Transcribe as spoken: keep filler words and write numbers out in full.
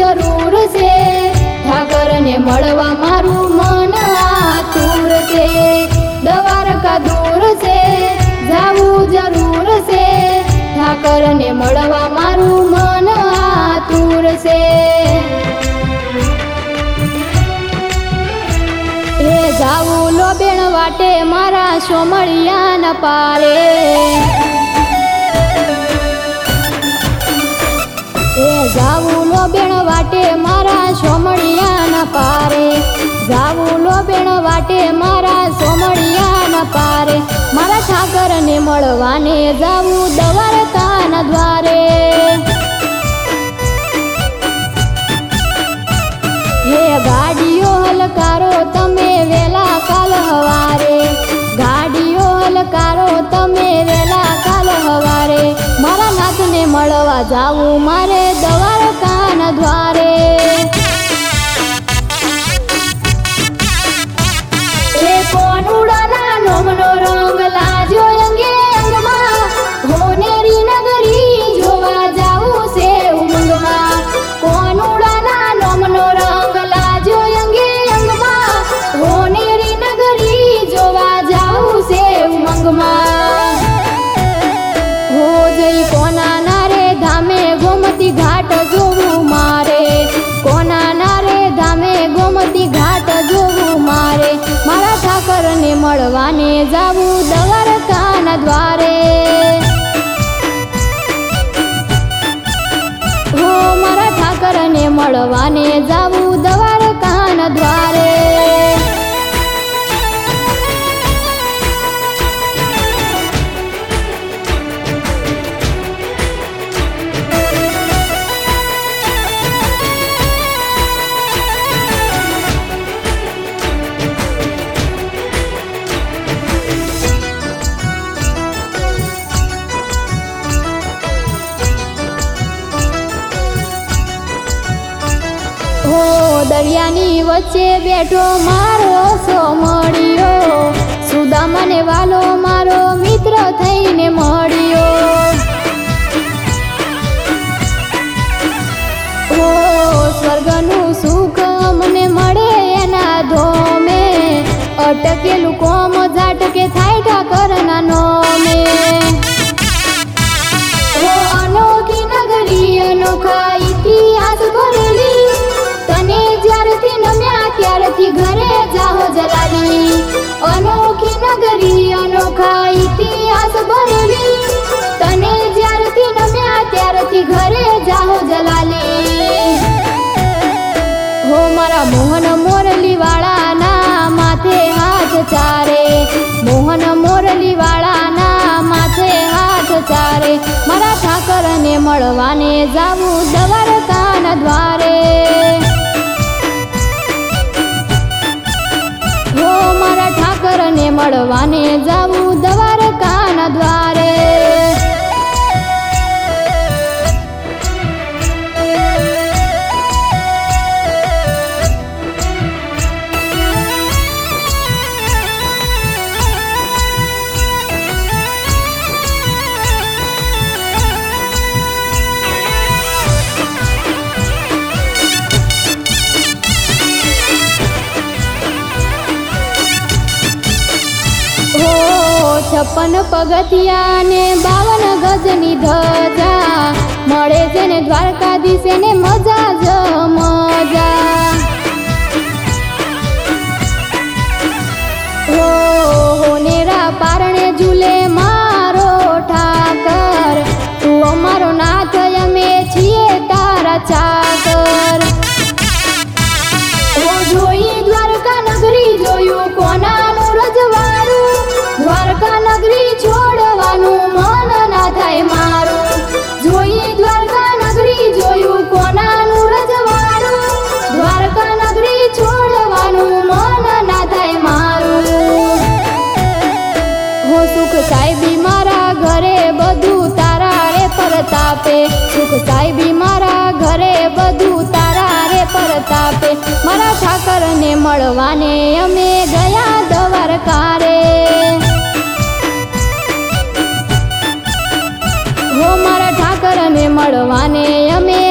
જરૂર છે, ઠાકરને મળવા મારું મન આતુર છે. દ્વારકા દૂર છે, જાવું જરૂર છે, ઠાકરને મળવા મારું મન આતુર છે. એ જાવું લોબેણ વાટે મારા સોમળિયાના પારે, એ જાવું લોબેણ વાટે મારા સોમળિયાના પારે, જાવું લોબેણ વાટે મારા સોમળિયાના પારે. મારા ઠાકરને મળવાને જાવું દ્વારકાના દ્વારે. હે ગાડીઓ હલકારો તમે વેલા કાલ હવારે, ગાડીઓ હલકારો તમે વેલા કાલ હવારે. મારા નાથને મળવા જાવું મારે દ્વારકાના દ્વારે. એ કોનુડાના નોમનો રંગ લાજો અંગે અંગમાં, હોનેરી નગરી જોવા જાવું છે ઉમંગમાં. કોનુડાના નોમનો રંગ લાજો અંગે અંગમાં, હોનેરી નગરી જોવા જાવું છે ઉમંગમાં. હો જઈ કોના નારે ધામે ગોમતી ઘાટ જોવું મારે, કોના નારે ધામે ગોમતી ઘાટ જોવું મારે. મારા ઠાકરને મળવાને જાવું દ્વારકાના દ્વારે. હો મારા ઠાકરને મળવાને જાવું દ્વારકાના દ્વારે. હો દરિયાની વચ્ચે બેઠો મારો સોમળિયો, સુદામાને વાલો મારો મિત્ર થઈને મળ્યો. હો સ્વર્ગનું સુખ અમને મળે એના ધોમે, અટકેલું કોમ ઝાટકે થાય ઠાકરના નોમે. હો અનોખી નગરી અનોખા ઇતિહાસ ભરેલી, તને જ્યારથી નમ્યા ત્યારથી ઘરે જાહો જલાલી. અનોખી નગરી અનોખા ઇતિહાસ ભરેલી, તને જ્યારથી નમ્યા ત્યારથી ઘરે જાહો જલાલી. હો મારા મોહન મોરલી વાળાના માથે હાથ ચારે, મોહન મોરલી વાળાના માથે હાથ ચારે. મારા ઠાકરને મળવાને જાવું દ્વારકાના દ્વારે. હો મારા ઠાકરને મળવાને જાવું દ્વારકાના દ્વારે. છપ્પન પગથિયા ને બાવન ગજની ધજા, મળે છે ને દ્વારકાધીશે ને મજા જ મજા. હો હોનેરા પારણે ઝૂલે મારો ઠાકર, તું અમારો નાથ અમે છીએ તારા ચાકર. હો જોઈ દ્વારકા નગરી જોયું કોનાનું રજવાડું, દ્વારકા નગરી છોડવાનું મન ના થાય મારું. જોઈ દ્વારકા નગરી જોયું કોનાનું રજવાડું, દ્વારકા નગરી છોડવાનું મન ના થાય મારું. હો સુખ સાહેબી મારા ઘરે બધું તારા રે પરતાપે, સુખ સાહેબી મારા ઘરે બધું તારા રે પરતાપે. મારા ઠાકરને મળવાને અમે ગયા દ્વારકા રે. હો મારા ઠાકરને મળવાને અમે